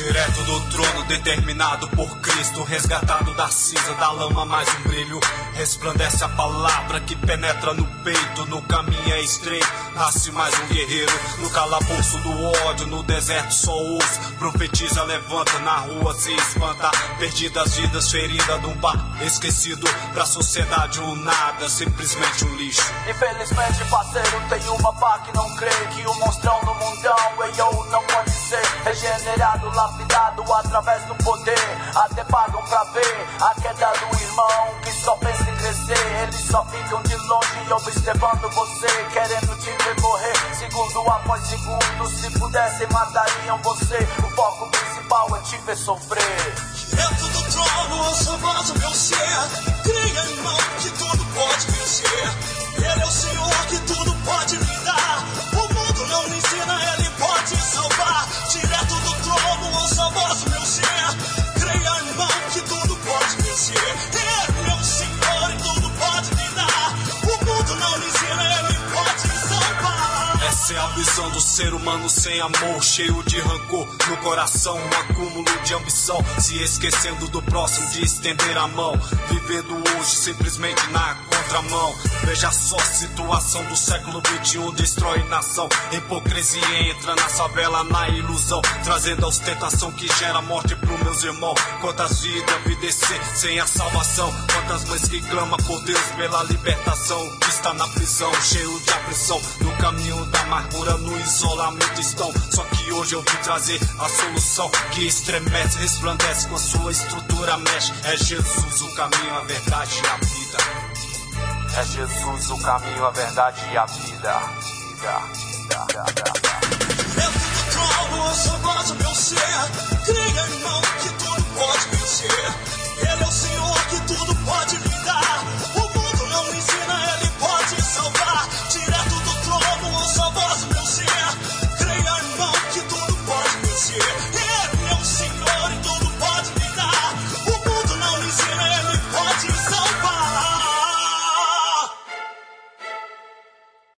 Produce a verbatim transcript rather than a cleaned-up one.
Direto do trono, determinado por Cristo, resgatado da cinza, da lama mais um brilho. Resplandece a palavra que penetra no peito. No caminho é estreito, nasce mais um guerreiro. No calabouço do ódio, no deserto só ouço. Profetiza, levanta, na rua se espanta. Perdidas vidas, ferida num bar esquecido. Pra sociedade um nada, simplesmente um lixo. Infelizmente, parceiro, tem uma pá que não crê que o monstrão no mundão, ei, eu não pode ser regenerado, lapidado através do poder. Até pagam pra ver a queda do irmão que só pensa em crescer. Eles só ficam de longe observando você, querendo te ver morrer. Segundo após segundo, se pudessem matariam você. O foco principal é te ver sofrer. Dentro do trono, ouça a voz do meu ser. Cria, irmão, que tudo pode vencer. Ele é o Senhor que tudo pode me dar. O mundo não me ensina, Ele pode salvar. Direto do trono, ouça a voz do meu ser. Creia, irmão, que tudo pode vencer. Ele é o Senhor e tudo pode me dar. O mundo não me ensina, Ele pode salvar. Essa é a visão do ser humano sem amor, cheio de rancor no coração, um acúmulo de ambição, se esquecendo do próximo, de estender a mão, vivendo hoje simplesmente na contramão. Veja só a situação do século vinte e um, destrói nação. Hipocrisia entra na favela, na ilusão, trazendo a ostentação que gera morte pro meus irmãos. Quantas vidas vi descer sem a salvação, quantas mães que clamam por Deus pela libertação, que está na prisão, cheio de aflição, no caminho da amargura, no isolamento estão. Só que hoje eu vim trazer a solução que estremece, resplandece com sua estrutura, mexe. É Jesus o caminho, a verdade e a vida. É Jesus o caminho, a verdade e a vida. Vida, vida, vida, vida. Dentro do trono, ouça a voz